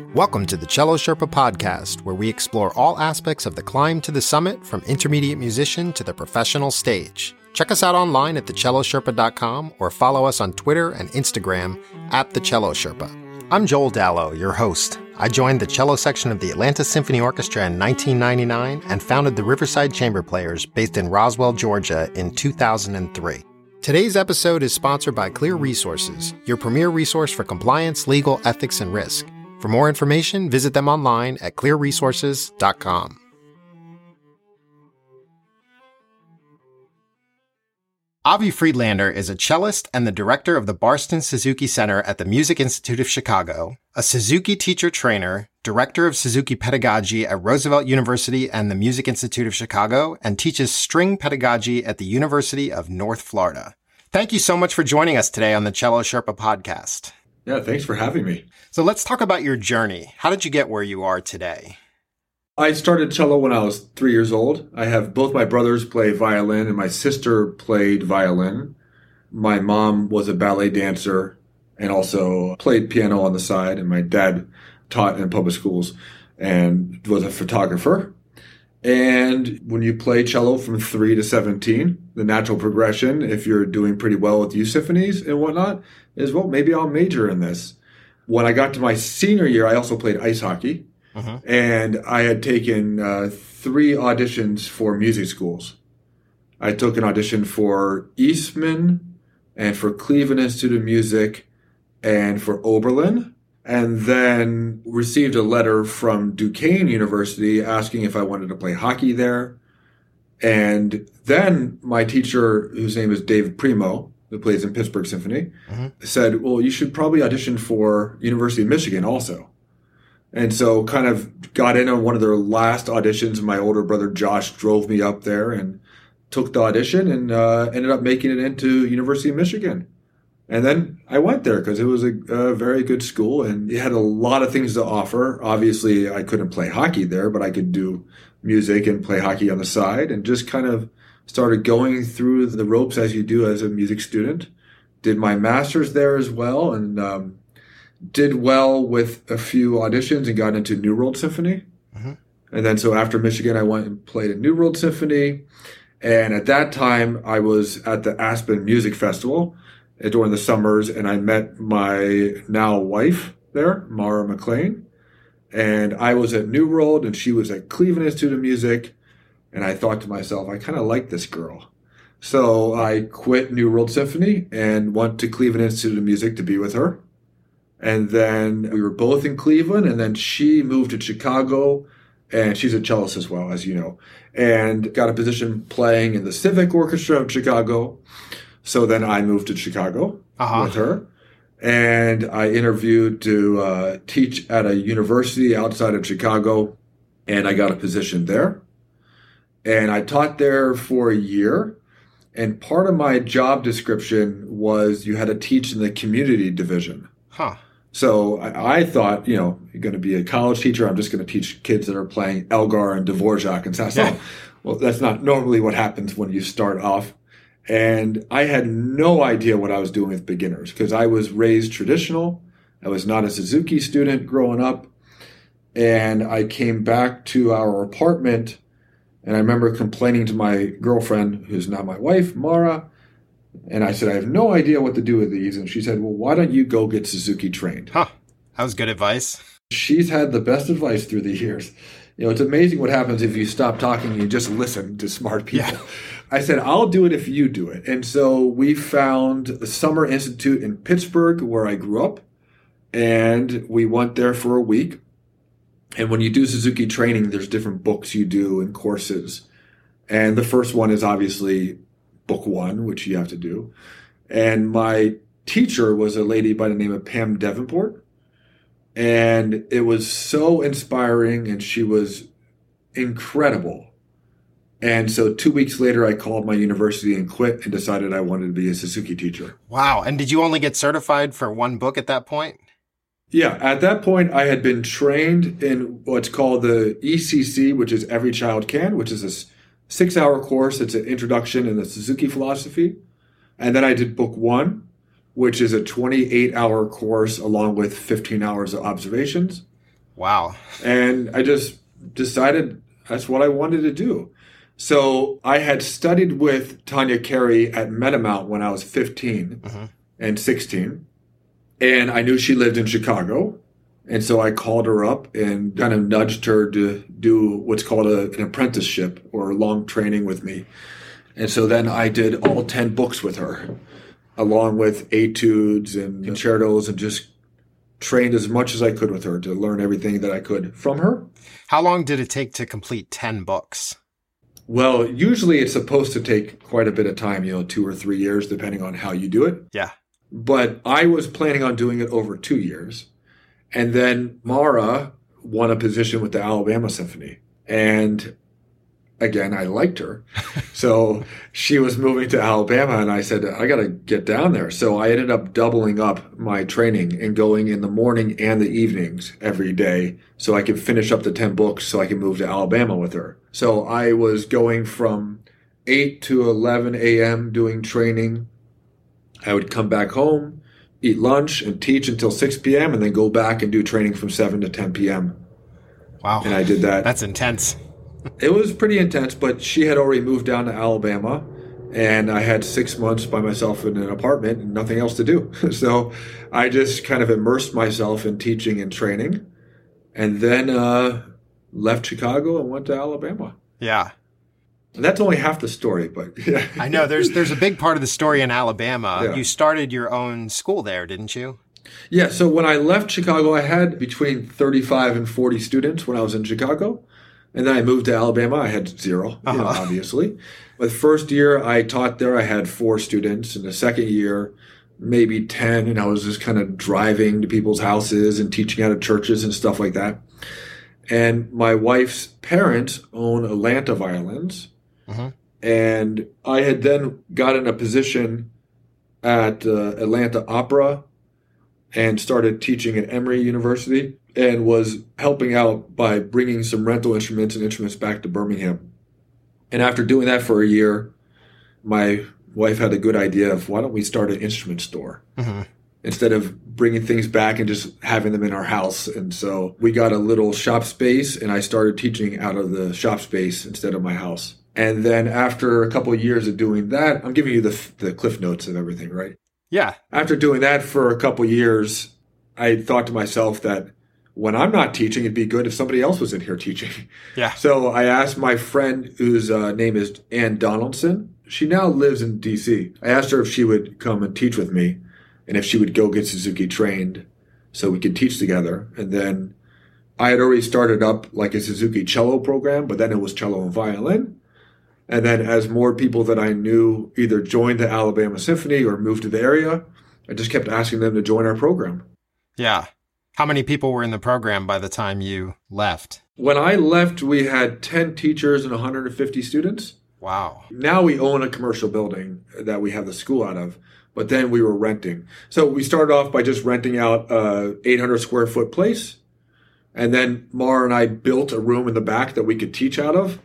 Welcome to the Cello Sherpa podcast, where we explore all aspects of the climb to the summit, from intermediate musician to the professional stage. Check us out online at thecellosherpa.com or follow us on Twitter and Instagram at The Cello Sherpa. I'm Joel Dallow, your host. I joined the cello section of the Atlanta Symphony Orchestra in 1999 and founded the Riverside Chamber Players based in Roswell, Georgia in 2003. Today's episode is sponsored by Clear Resources, your premier resource for compliance, legal, ethics, and risk. For more information, visit them online at clearresources.com. Avi Friedlander is a cellist and the director of the Barston Suzuki Center at the Music Institute of Chicago, a Suzuki teacher-trainer, director of Suzuki pedagogy at Roosevelt University and the Music Institute of Chicago, and teaches string pedagogy at the University of North Florida. Thank you so much for joining us today on the Cello Sherpa podcast. Yeah, thanks for having me. So let's talk about your journey. How did you get where you are today? I started cello when I was 3 years old. I have both my brothers play violin and my sister played violin. My mom was a ballet dancer and also played piano on the side. And my dad taught in public schools and was a photographer. And when you play cello from 3 to 17, the natural progression, if you're doing pretty well with youth symphonies and whatnot, is, well, maybe I'll major in this. When I got to my senior year, I also played ice hockey. And I had taken 3 auditions for music schools. I took an audition for Eastman and for Cleveland Institute of Music and for Oberlin, and then received a letter from Duquesne University asking if I wanted to play hockey there. And then my teacher, whose name is David Primo, who plays in Pittsburgh Symphony, said, well, you should probably audition for University of Michigan also. And so kind of got in on one of their last auditions. My older brother Josh drove me up there and took the audition and ended up making it into University of Michigan. And then I went there because it was a very good school and it had a lot of things to offer. Obviously, I couldn't play hockey there, but I could do music and play hockey on the side, and just kind of started going through the ropes as you do as a music student. Did my master's there as well, and did well with a few auditions and got into New World Symphony. And then so after Michigan, I went and played at New World Symphony. And at that time, I was at the Aspen Music Festival during the summers, and I met my now wife there, Mara McLean. And I was at New World, and she was at Cleveland Institute of Music. And I thought to myself, I kind of like this girl. So I quit New World Symphony and went to Cleveland Institute of Music to be with her. And then we were both in Cleveland, and then she moved to Chicago, and she's a cellist as well, as you know, and got a position playing in the Civic Orchestra of Chicago. So then I moved to Chicago with her, and I interviewed to teach at a university outside of Chicago, and I got a position there. And I taught there for a year, and part of my job description was you had to teach in the community division. So I thought, you're going to be a college teacher. I'm just going to teach kids that are playing Elgar and Dvorak and Sassone. Well, that's not normally what happens when you start off. And I had no idea what I was doing with beginners because I was raised traditional. I was not a Suzuki student growing up. And I came back to our apartment, and I remember complaining to my girlfriend, who's now my wife, Mara. And I said, I have no idea what to do with these. And she said, well, why don't you go get Suzuki trained? That was good advice. She's had the best advice through the years. It's amazing what happens if you stop talking and you just listen to smart people. Yeah. I said, I'll do it if you do it. And so we found the Summer Institute in Pittsburgh, where I grew up. And we went there for a week. And when you do Suzuki training, there's different books you do and courses. And the first one is obviously Book 1, which you have to do. And my teacher was a lady by the name of Pam Davenport. And it was so inspiring, and she was incredible. And so 2 weeks later, I called my university and quit and decided I wanted to be a Suzuki teacher. Wow. And did you only get certified for one book at that point? Yeah. At that point, I had been trained in what's called the ECC, which is Every Child Can, which is a 6-hour course. It's an introduction in the Suzuki philosophy. And then I did Book 1, which is a 28-hour course along with 15 hours of observations. Wow. And I just decided that's what I wanted to do. So I had studied with Tanya Carey at Metamount when I was 15 and 16. And I knew she lived in Chicago. And so I called her up and kind of nudged her to do what's called an apprenticeship or long training with me. And so then I did all 10 books with her, along with etudes and concertos, and just trained as much as I could with her to learn everything that I could from her. How long did it take to complete 10 books? Well, usually it's supposed to take quite a bit of time, 2 or 3 years, depending on how you do it. Yeah. But I was planning on doing it over 2 years. And then Mara won a position with the Alabama Symphony. And again, I liked her. So she was moving to Alabama, and I said, I got to get down there. So I ended up doubling up my training and going in the morning and the evenings every day so I could finish up the 10 books so I could move to Alabama with her. So I was going from 8 to 11 a.m. doing training. I would come back home, eat lunch, and teach until 6 p.m., and then go back and do training from 7 to 10 p.m. Wow. And I did that. That's intense. It was pretty intense, but she had already moved down to Alabama, and I had 6 months by myself in an apartment and nothing else to do. So I just kind of immersed myself in teaching and training, and then left Chicago and went to Alabama. Yeah. And that's only half the story, but yeah. I know there's a big part of the story in Alabama. Yeah. You started your own school there, didn't you? Yeah, so when I left Chicago, I had between 35 and 40 students when I was in Chicago. And then I moved to Alabama. I had 0, obviously. The first year I taught there, I had 4 students. And the second year, maybe 10. And I was just kind of driving to people's houses and teaching out of churches and stuff like that. And my wife's parents own Atlanta Violins. And I had then gotten a position at Atlanta Opera and started teaching at Emory University, and was helping out by bringing some rental instruments and instruments back to Birmingham. And after doing that for a year, my wife had a good idea of, why don't we start an instrument store instead of bringing things back and just having them in our house. And so we got a little shop space, and I started teaching out of the shop space instead of my house. And then after a couple of years of doing that, I'm giving you the cliff notes of everything, right? Yeah. After doing that for a couple of years, I thought to myself that when I'm not teaching, it'd be good if somebody else was in here teaching. Yeah. So I asked my friend, whose name is Ann Donaldson. She now lives in D.C. I asked her if she would come and teach with me, and if she would go get Suzuki trained so we could teach together. And then I had already started up like a Suzuki cello program, but then it was cello and violin. And then as more people that I knew either joined the Alabama Symphony or moved to the area, I just kept asking them to join our program. Yeah. How many people were in the program by the time you left? When I left, we had 10 teachers and 150 students. Wow. Now we own a commercial building that we have the school out of, but then we were renting. So we started off by just renting out a 800 square foot place. And then Mara and I built a room in the back that we could teach out of.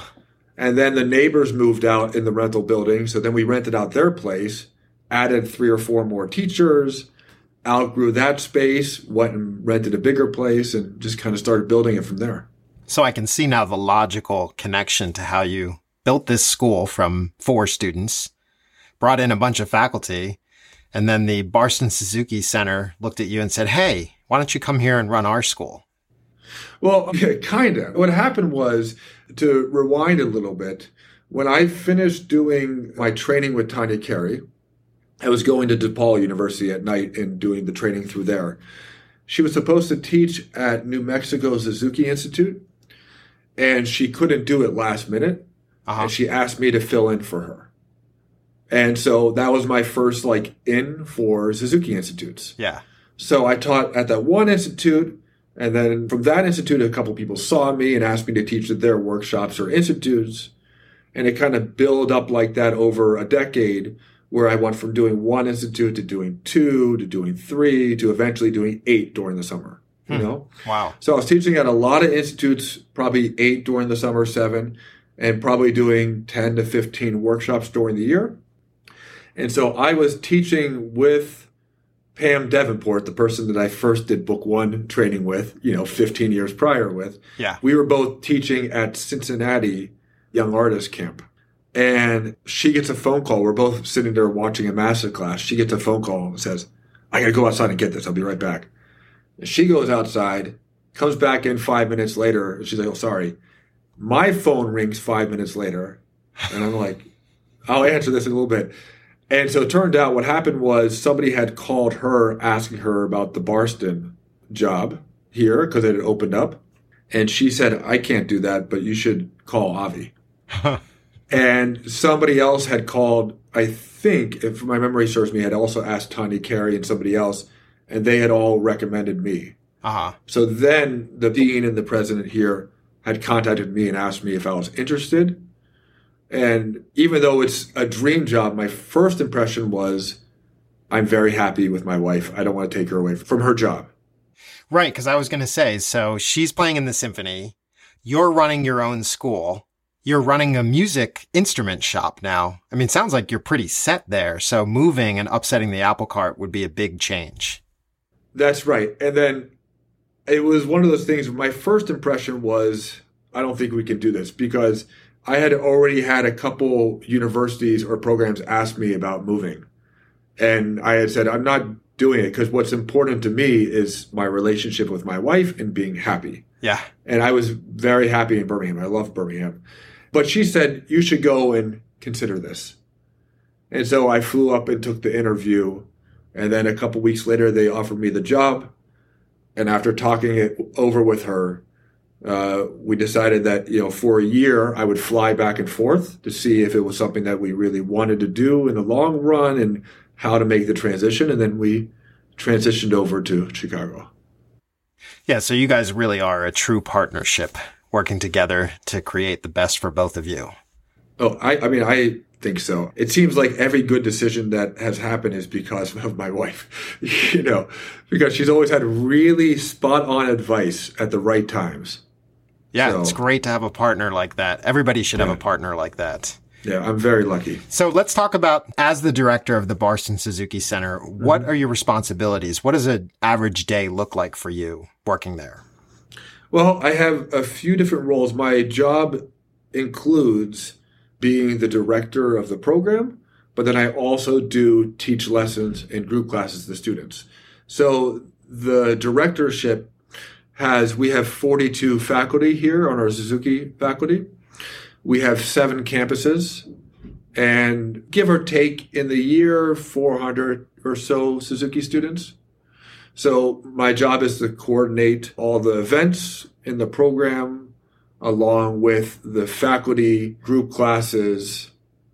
And then the neighbors moved out in the rental building. So then we rented out their place, added 3 or 4 more teachers, outgrew that space, went and rented a bigger place, and just kind of started building it from there. So I can see now the logical connection to how you built this school from 4 students, brought in a bunch of faculty, and then the Barston Suzuki Center looked at you and said, hey, why don't you come here and run our school? Well, yeah, kind of. What happened was, to rewind a little bit, when I finished doing my training with Tanya Carey, I was going to DePaul University at night and doing the training through there. She was supposed to teach at New Mexico Suzuki Institute, and she couldn't do it last minute. And she asked me to fill in for her. And so that was my first in for Suzuki Institutes. Yeah. So I taught at that one institute. And then from that institute, a couple people saw me and asked me to teach at their workshops or institutes. And it kind of built up like that over a decade, where I went from doing 1 institute to doing 2 to doing 3 to eventually doing 8 during the summer. You know? Wow. So I was teaching at a lot of institutes, probably 8 during the summer, 7, and probably doing 10 to 15 workshops during the year. And so I was teaching with Pam Davenport, the person that I first did book one training with, 15 years prior with. Yeah. We were both teaching at Cincinnati Young Artist Camp. And she gets a phone call. We're both sitting there watching a master class. She gets a phone call and says, I got to go outside and get this. I'll be right back. And she goes outside, comes back in 5 minutes later. And she's like, oh, sorry. My phone rings 5 minutes later. And I'm like, I'll answer this in a little bit. And so it turned out what happened was somebody had called her asking her about the Barston job here because it had opened up. And she said, I can't do that, but you should call Avi. And somebody else had called, I think, if my memory serves me, had also asked Tanya Carey and somebody else, and they had all recommended me. Uh-huh. So then the dean and the president here had contacted me and asked me if I was interested. And even though it's a dream job, my first impression was, I'm very happy with my wife. I don't want to take her away from her job. Right, because I was going to say, so she's playing in the symphony. You're running your own school. You're running a music instrument shop now. I mean, it sounds like you're pretty set there. So moving and upsetting the apple cart would be a big change. That's right. And then it was one of those things. My first impression was, I don't think we can do this, because I had already had a couple universities or programs ask me about moving. And I had said, I'm not doing it because what's important to me is my relationship with my wife and being happy. Yeah. And I was very happy in Birmingham. I love Birmingham. But she said, you should go and consider this. And so I flew up and took the interview. And then a couple weeks later, they offered me the job. And after talking it over with her, we decided that, for a year, I would fly back and forth to see if it was something that we really wanted to do in the long run and how to make the transition. And then we transitioned over to Chicago. Yeah, so you guys really are a true partnership, working together to create the best for both of you. Oh, I think so. It seems like every good decision that has happened is because of my wife, because she's always had really spot on advice at the right times. Yeah, So, it's great to have a partner like that. Everybody should have a partner like that. Yeah, I'm very lucky. So let's talk about, as the director of the Barston Suzuki Center, what are your responsibilities? What does an average day look like for you working there? Well, I have a few different roles. My job includes being the director of the program, but then I also do teach lessons in group classes to the students. So the directorship we have 42 faculty here on our Suzuki faculty. We have 7 campuses, and give or take in the year, 400 or so Suzuki students. So my job is to coordinate all the events in the program, along with the faculty, group classes,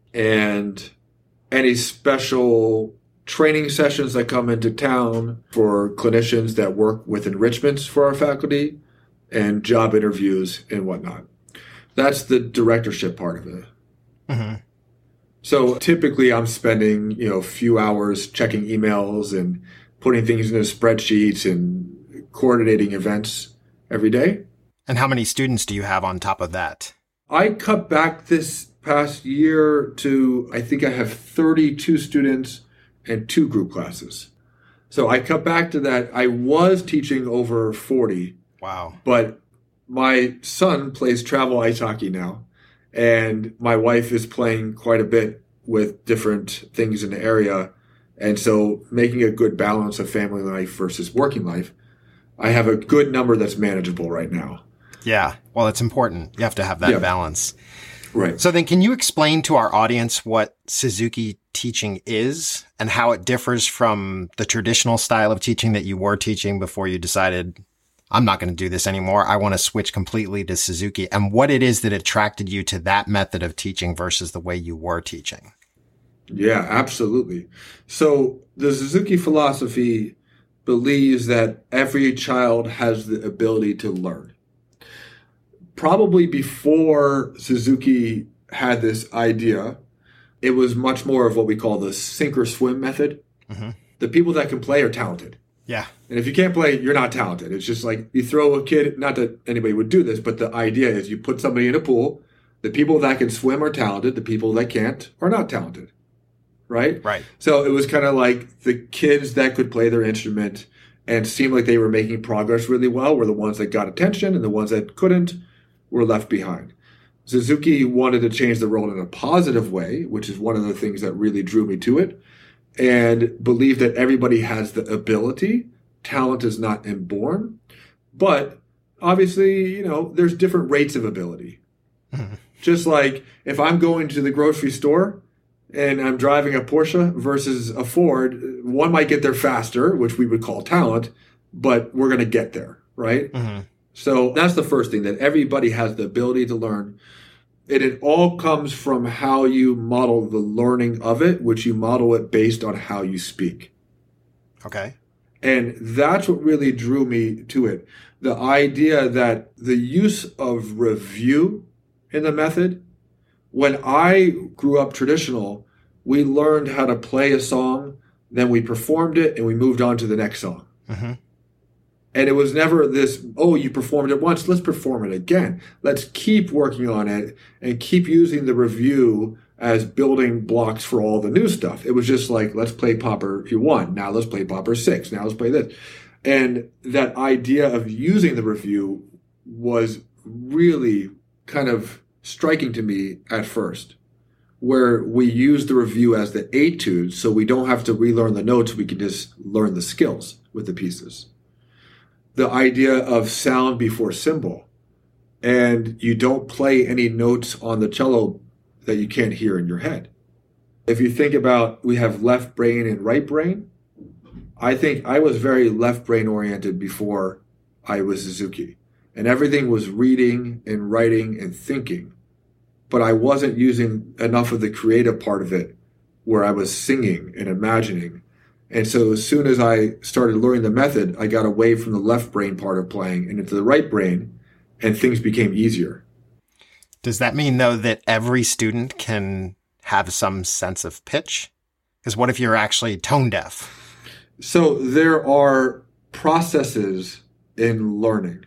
and any special training sessions that come into town for clinicians that work with enrichments for our faculty, and job interviews and whatnot. That's the directorship part of it. Mm-hmm. So typically I'm spending, a few hours checking emails and putting things into spreadsheets and coordinating events every day. And how many students do you have on top of that? I cut back this past year to, I think I have 32 students and 2 group classes. So I cut back to that. I was teaching over 40. Wow. But my son plays travel ice hockey now, and my wife is playing quite a bit with different things in the area. And so making a good balance of family life versus working life, I have a good number that's manageable right now. Yeah. Well, it's important. You have to have that balance. Right. So then can you explain to our audience what Suzuki teaching is and how it differs from the traditional style of teaching that you were teaching before you decided, I'm not going to do this anymore. I want to switch completely to Suzuki, and what it is that attracted you to that method of teaching versus the way you were teaching? Yeah, absolutely. So the Suzuki philosophy believes that every child has the ability to learn. Probably before Suzuki had this idea, it was much more of what we call the sink or swim method. Mm-hmm. The people that can play are talented. Yeah. And if you can't play, you're not talented. It's just like you throw a kid, not that anybody would do this, but the idea is you put somebody in a pool. The people that can swim are talented. The people that can't are not talented. right? Right. So it was kind of like the kids that could play their instrument and seemed like they were making progress really well were the ones that got attention, and the ones that couldn't were left behind. Suzuki wanted to change the world in a positive way, which is one of the things that really drew me to it, and believed that everybody has the ability. Talent is not inborn, but obviously, there's different rates of ability. Just like if I'm going to the grocery store and I'm driving a Porsche versus a Ford, one might get there faster, which we would call talent, but we're going to get there, right? Mm-hmm. So that's the first thing, that everybody has the ability to learn. And it all comes from how you model the learning of it, which you model it based on how you speak. Okay. And that's what really drew me to it. The idea that the use of review in the method, when I grew up traditional, we learned how to play a song, then we performed it, and we moved on to the next song. Mm-hmm. And it was never this, you performed it once, let's perform it again. Let's keep working on it and keep using the review as building blocks for all the new stuff. It was just like, let's play Popper 1. Now let's play Popper 6. Now let's play this. And that idea of using the review was really kind of striking to me at first, where we use the review as the etude, so we don't have to relearn the notes. We can just learn the skills with the pieces. The idea of sound before symbol, and you don't play any notes on the cello that you can't hear in your head. If you think about, we have left brain and right brain. I think I was very left brain oriented before I was Suzuki, and everything was reading and writing and thinking, but I wasn't using enough of the creative part of it where I was singing and imagining. And so as soon as I started learning the method, I got away from the left brain part of playing and into the right brain, and things became easier. Does that mean, though, that every student can have some sense of pitch? Because what if you're actually tone deaf? So there are processes in learning.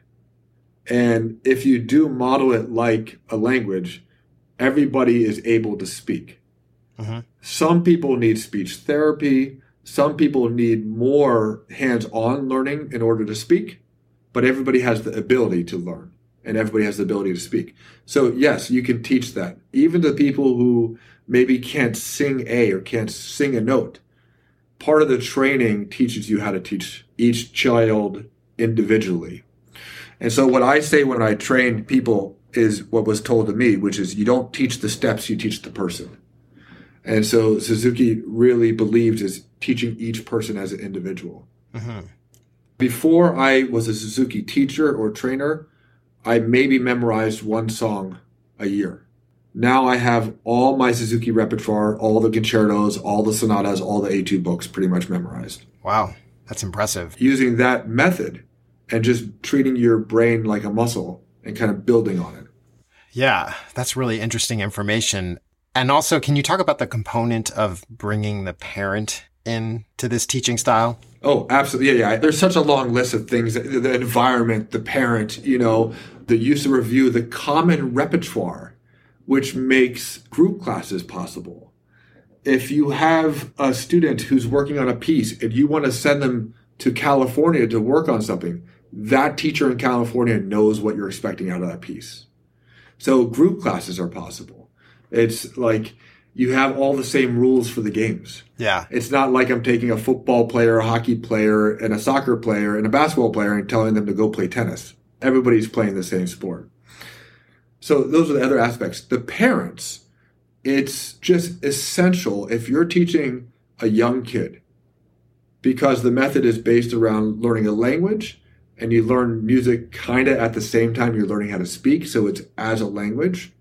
And if you do model it like a language, everybody is able to speak. Mm-hmm. Some people need speech therapy. Some people need more hands-on learning in order to speak, but everybody has the ability to learn, and everybody has the ability to speak. So yes, you can teach that. Even to people who maybe can't sing or can't sing a note, part of the training teaches you how to teach each child individually. And so what I say when I train people is what was told to me, which is you don't teach the steps, you teach the person. And so Suzuki really believed is teaching each person as an individual. Mm-hmm. Before I was a Suzuki teacher or trainer, I maybe memorized one song a year. Now I have all my Suzuki repertoire, all the concertos, all the sonatas, all the etude books pretty much memorized. Wow, that's impressive. Using that method and just treating your brain like a muscle and kind of building on it. Yeah, that's really interesting information. And also, can you talk about the component of bringing the parent into this teaching style? Oh, absolutely. Yeah. There's such a long list of things, the environment, the parent, the use of review, the common repertoire, which makes group classes possible. If you have a student who's working on a piece and you want to send them to California to work on something, that teacher in California knows what you're expecting out of that piece. So group classes are possible. It's like you have all the same rules for the games. Yeah. It's not like I'm taking a football player, a hockey player, and a soccer player, and a basketball player and telling them to go play tennis. Everybody's playing the same sport. So those are the other aspects. The parents, it's just essential if you're teaching a young kid, because the method is based around learning a language, and you learn music kind of at the same time you're learning how to speak, so it's as a language,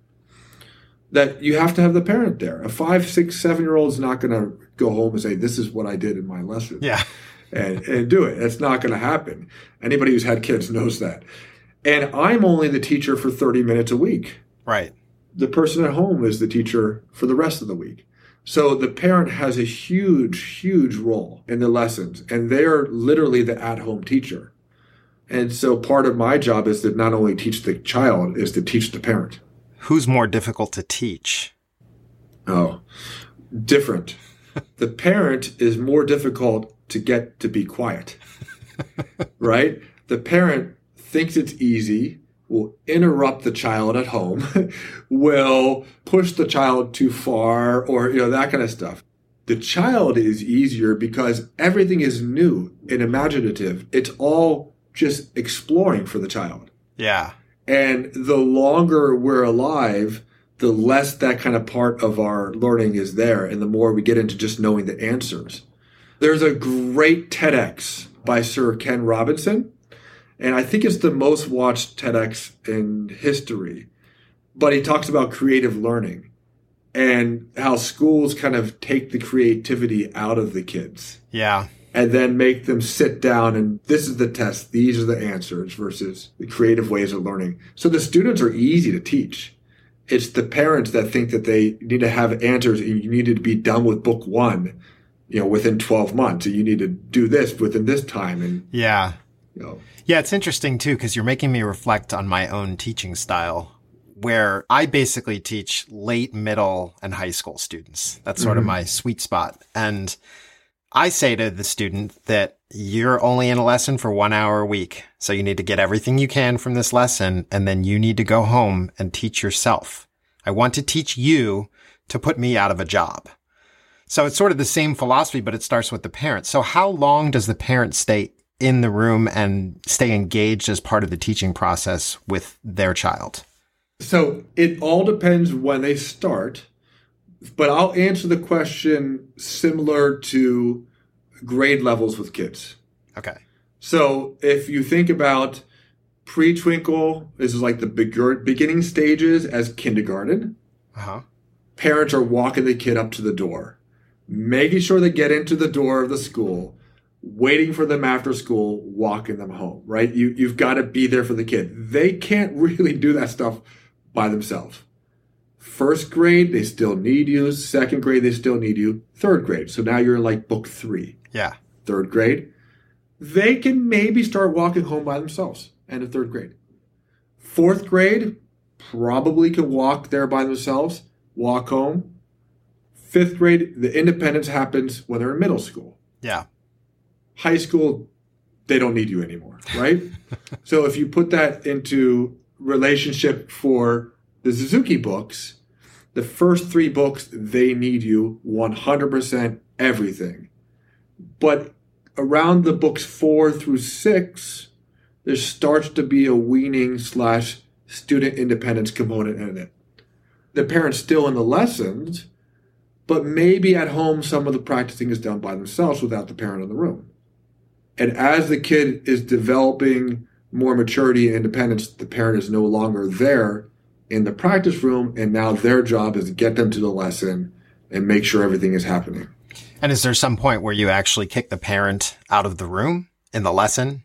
that you have to have the parent there. A 5, 6, 7-year-old is not going to go home and say, this is what I did in my lesson. Yeah. and do it. That's not going to happen. Anybody who's had kids knows that. And I'm only the teacher for 30 minutes a week. Right. The person at home is the teacher for the rest of the week. So the parent has a huge, huge role in the lessons, and they're literally the at-home teacher. And so part of my job is to not only teach the child, is to teach the parent. Who's more difficult to teach? Oh, different. The parent is more difficult to get to be quiet, right? The parent thinks it's easy, will interrupt the child at home, will push the child too far, or that kind of stuff. The child is easier because everything is new and imaginative. It's all just exploring for the child. Yeah. And the longer we're alive, the less that kind of part of our learning is there, and the more we get into just knowing the answers. There's a great TEDx by Sir Ken Robinson, and I think it's the most watched TEDx in history. But he talks about creative learning and how schools kind of take the creativity out of the kids. Yeah. And then make them sit down and this is the test, these are the answers versus the creative ways of learning. So the students are easy to teach. It's the parents that think that they need to have answers and you need to be done with book 1, within 12 months. And you need to do this within this time. And yeah. Yeah, it's interesting too, because you're making me reflect on my own teaching style, where I basically teach late, middle, and high school students. That's sort of my sweet spot. And I say to the student that you're only in a lesson for 1 hour a week. So you need to get everything you can from this lesson, and then you need to go home and teach yourself. I want to teach you to put me out of a job. So it's sort of the same philosophy, but it starts with the parent. So how long does the parent stay in the room and stay engaged as part of the teaching process with their child? So it all depends when they start, but I'll answer the question similar to grade levels with kids. Okay. So if you think about pre-twinkle, this is like the beginning stages as kindergarten. Uh-huh. Parents are walking the kid up to the door, making sure they get into the door of the school, waiting for them after school, walking them home, right? You've got to be there for the kid. They can't really do that stuff by themselves. First grade, they still need you. Second grade, they still need you. Third grade. So now you're in like book 3. Yeah. Third grade. They can maybe start walking home by themselves. End of third grade. Fourth grade, probably can walk there by themselves, walk home. Fifth grade, the independence happens when they're in middle school. Yeah. High school, they don't need you anymore, right? So if you put that into relationship for the Suzuki books, the first 3 books, they need you 100% everything. But around the books 4 through 6, there starts to be a weaning / student independence component in it. The parent's still in the lessons, but maybe at home some of the practicing is done by themselves without the parent in the room. And as the kid is developing more maturity and independence, the parent is no longer there in the practice room, and now their job is to get them to the lesson and make sure everything is happening. And is there some point where you actually kick the parent out of the room in the lesson?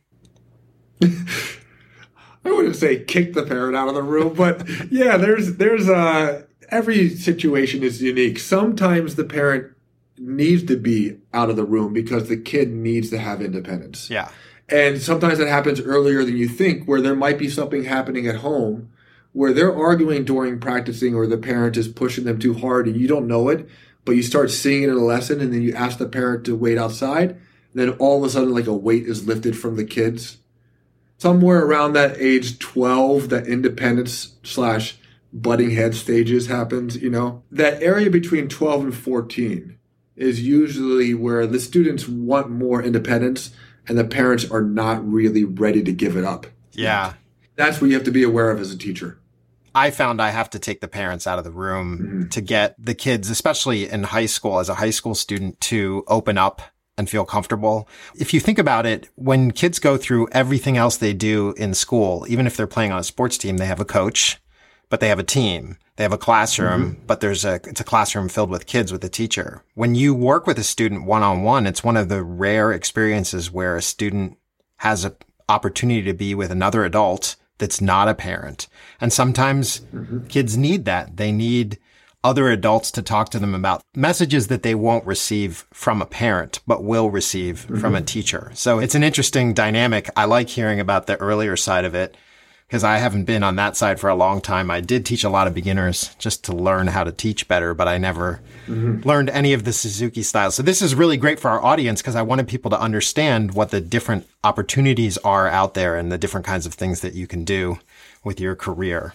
I wouldn't say kick the parent out of the room, but yeah, there's every situation is unique. Sometimes the parent needs to be out of the room because the kid needs to have independence. Yeah. And sometimes it happens earlier than you think, where there might be something happening at home where they're arguing during practicing, or the parent is pushing them too hard and you don't know it, but you start seeing it in a lesson, and then you ask the parent to wait outside. And then all of a sudden, like, a weight is lifted from the kids. Somewhere around that age 12, that independence / butting head stages happens, That area between 12 and 14 is usually where the students want more independence and the parents are not really ready to give it up. Yeah. That's what you have to be aware of as a teacher. I found I have to take the parents out of the room to get the kids, especially in high school, as a high school student, to open up and feel comfortable. If you think about it, when kids go through everything else they do in school, even if they're playing on a sports team, they have a coach, but they have a team. They have a classroom, but it's a classroom filled with kids with a teacher. When you work with a student one-on-one, it's one of the rare experiences where a student has an opportunity to be with another adult that's not a parent. And sometimes kids need that. They need other adults to talk to them about messages that they won't receive from a parent, but will receive from a teacher. So it's an interesting dynamic. I like hearing about the earlier side of it, because I haven't been on that side for a long time. I did teach a lot of beginners just to learn how to teach better, but I never learned any of the Suzuki styles. So this is really great for our audience because I wanted people to understand what the different opportunities are out there and the different kinds of things that you can do with your career.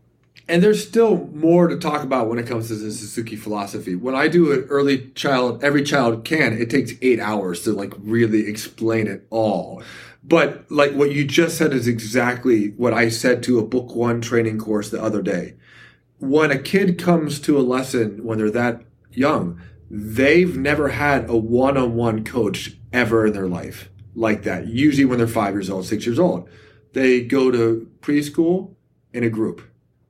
And there's still more to talk about when it comes to the Suzuki philosophy. When I do an early child, every child can, it takes 8 hours to like really explain it all. But like what you just said is exactly what I said to a book one training course the other day. When a kid comes to a lesson when they're that young, they've never had a one-on-one coach ever in their life like that. Usually when they're 5 years old, 6 years old, they go to preschool in a group.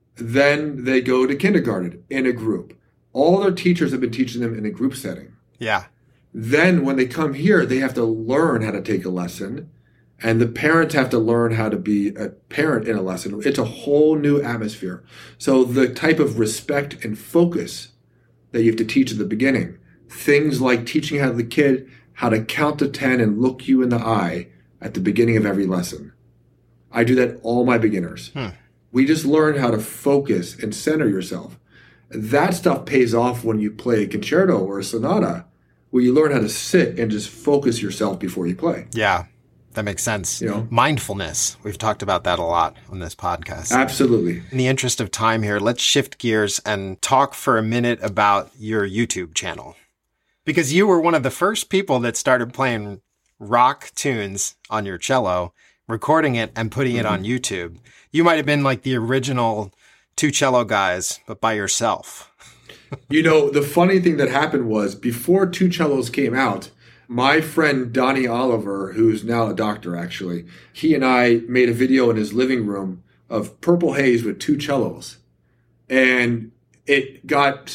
Then they go to kindergarten in a group. All their teachers have been teaching them in a group setting. Yeah. Then when they come here, they have to learn how to take a lesson. And the parents have to learn how to be a parent in a lesson. It's a whole new atmosphere. So the type of respect and focus that you have to teach at the beginning, things like teaching how the kid how to count to 10 and look you in the eye at the beginning of every lesson. I do that all my beginners. We just learn how to focus and center yourself. That stuff pays off when you play a concerto or a sonata, where you learn how to sit and just focus yourself before you play. Yeah. That makes sense. You know, mindfulness. We've talked about that a lot on this podcast. Absolutely. In the interest of time here, let's shift gears and talk for a minute about your YouTube channel. Because you were one of the first people that started playing rock tunes on your cello, recording it and putting it on YouTube. You might have been like the original two cello guys, but by yourself. You know, the funny thing that happened was before Two Cellos came out, my friend Donnie Oliver, who's now a doctor actually, he and I made a video in his living room of Purple Haze with two cellos. And it got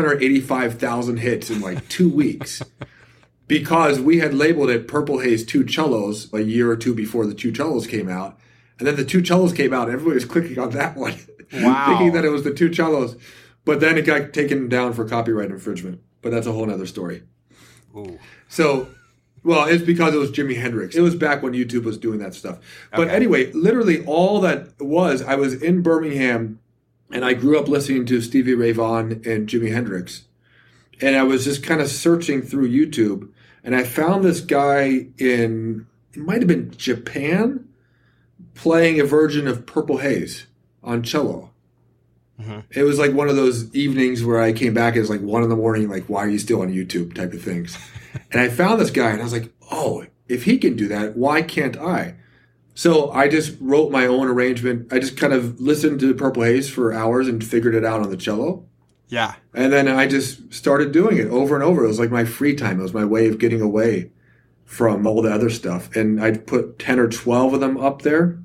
685,000 hits in like 2 weeks because we had labeled it Purple Haze Two Cellos a year or two before the Two Cellos came out. And then the Two Cellos came out and everybody was clicking on that one, thinking that it was the Two Cellos. But then it got taken down for copyright infringement. But that's a whole nother story. Ooh. So, well, it's because it was Jimi Hendrix. It was back when YouTube was doing that stuff. But anyway, literally all that was, I was in Birmingham and I grew up listening to Stevie Ray Vaughan and Jimi Hendrix. And I was just kind of searching through YouTube and I found this guy in, it might have been Japan, playing a version of Purple Haze on cello. It was like one of those evenings where I came back, it was like 1 a.m, like, why are you still on YouTube type of things. And I found this guy and I was like, oh, if he can do that, why can't I? So I just wrote my own arrangement. I just kind of listened to Purple Haze for hours and figured it out on the cello. Yeah. And then I just started doing it over and over. It was like my free time. It was my way of getting away from all the other stuff. And I'd put 10 or 12 of them up there.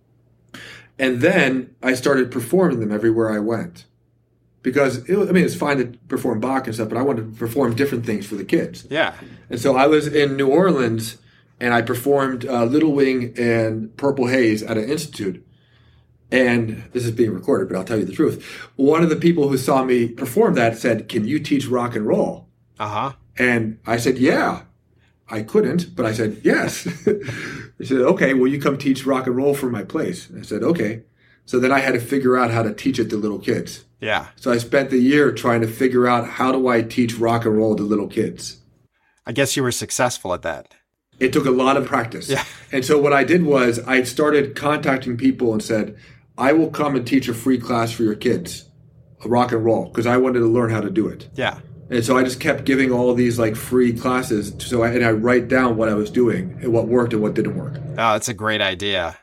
And then I started performing them everywhere I went. Because, it's fine to perform Bach and stuff, but I wanted to perform different things for the kids. Yeah. And so I was in New Orleans, and I performed Little Wing and Purple Haze at an institute. And this is being recorded, but I'll tell you the truth. One of the people who saw me perform that said, "Can you teach rock and roll?" And I said, yeah. I couldn't, but I said, yes. They said, okay, will you come teach rock and roll for my place? And I said, okay. So then I had to figure out how to teach it to little kids. Yeah. So I spent the year trying to figure out how do I teach rock and roll to little kids. I guess you were successful at that. It took a lot of practice. Yeah. And so what I did was I started contacting people and said, I will come and teach a free class for your kids, rock and roll, because I wanted to learn how to do it. Yeah. And so I just kept giving all these like free classes. So I write down what I was doing and what worked and what didn't work. Oh, that's a great idea.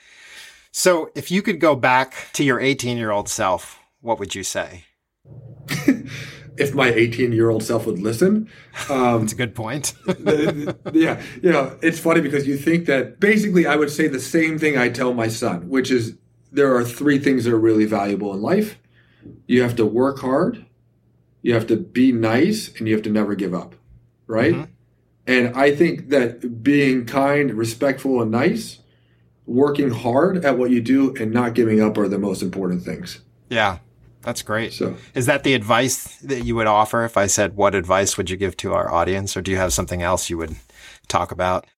So if you could go back to your 18-year-old self, what would you say? If my 18-year-old self would listen. That's a good point. Yeah. It's funny because you think that basically I would say the same thing I tell my son, which is there are 3 things that are really valuable in life. You have to work hard. You have to be nice and you have to never give up, right? And I think that being kind, respectful, and nice, working hard at what you do and not giving up are the most important things. Yeah, that's great. So, is that the advice that you would offer if I said, what advice would you give to our audience? Or do you have something else you would talk about?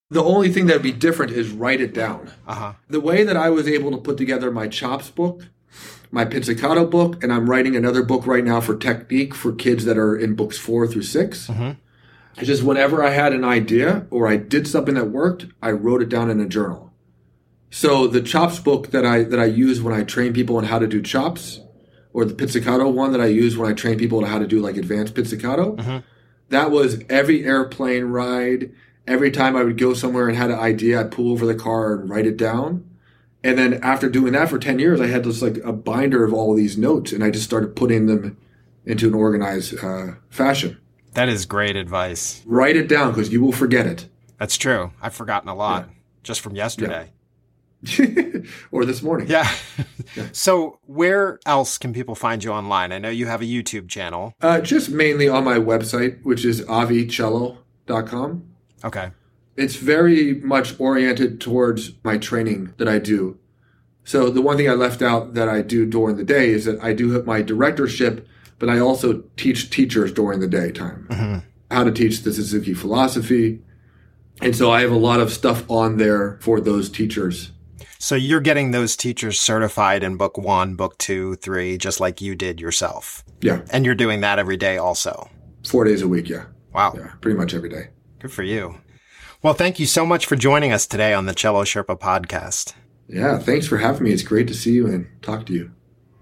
The only thing that would be different is write it down. The way that I was able to put together my chops book, my pizzicato book, and I'm writing another book right now for technique for kids that are in books 4 through 6. It's just whenever I had an idea or I did something that worked, I wrote it down in a journal. So the chops book that I use when I train people on how to do chops, or the pizzicato one that I use when I train people on how to do like advanced pizzicato, that was every airplane ride. Every time I would go somewhere and had an idea, I'd pull over the car and write it down. And then after doing that for 10 years, I had this like a binder of all of these notes, and I just started putting them into an organized fashion. That is great advice. Write it down because you will forget it. That's true. I've forgotten a lot just from yesterday. Or this morning. Yeah. So where else can people find you online? I know you have a YouTube channel. Just mainly on my website, which is avicello.com. Okay. It's very much oriented towards my training that I do. So the one thing I left out that I do during the day is that I do have my directorship, but I also teach teachers during the daytime. How to teach the Suzuki philosophy. And so I have a lot of stuff on there for those teachers. So you're getting those teachers certified in book 1, book 2, 3, just like you did yourself. Yeah. And you're doing that every day also. 4 days a week, yeah. Wow. Yeah, pretty much every day. Good for you. Well, thank you so much for joining us today on the Cello Sherpa podcast. Yeah, thanks for having me. It's great to see you and talk to you.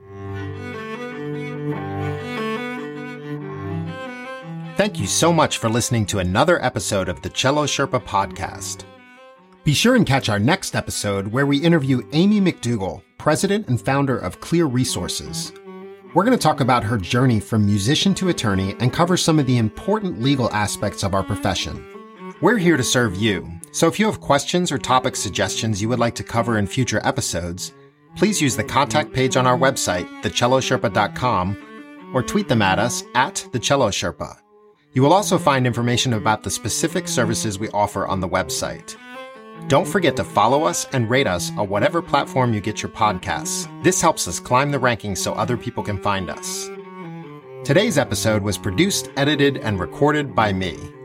Thank you so much for listening to another episode of the Cello Sherpa podcast. Be sure and catch our next episode where we interview Amy McDougall, president and founder of Clear Resources. We're going to talk about her journey from musician to attorney and cover some of the important legal aspects of our profession. We're here to serve you, so if you have questions or topic suggestions you would like to cover in future episodes, please use the contact page on our website, thecellosherpa.com, or tweet them at us at thecellosherpa. You will also find information about the specific services we offer on the website. Don't forget to follow us and rate us on whatever platform you get your podcasts. This helps us climb the rankings so other people can find us. Today's episode was produced, edited, and recorded by me.